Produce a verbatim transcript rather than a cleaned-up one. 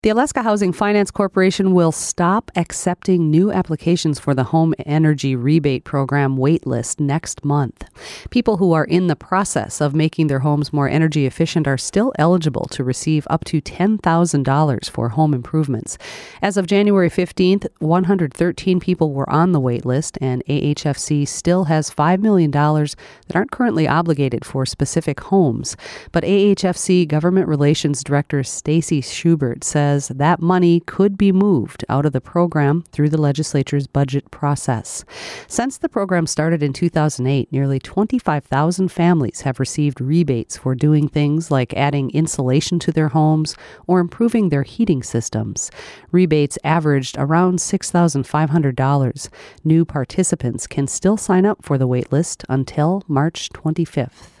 The Alaska Housing Finance Corporation will stop accepting new applications for the Home Energy Rebate Program waitlist next month. People who are in the process of making their homes more energy efficient are still eligible to receive up to ten thousand dollars for home improvements. As of January fifteenth, one hundred thirteen people were on the waitlist, and A H F C still has five million dollars that aren't currently obligated for specific homes. But A H F C Government Relations Director Stacy Schubert says that money could be moved out of the program through the legislature's budget process. Since the program started in two thousand eight, nearly twenty-five thousand families have received rebates for doing things like adding insulation to their homes or improving their heating systems. Rebates averaged around six thousand five hundred dollars. New participants can still sign up for the waitlist until March twenty-fifth.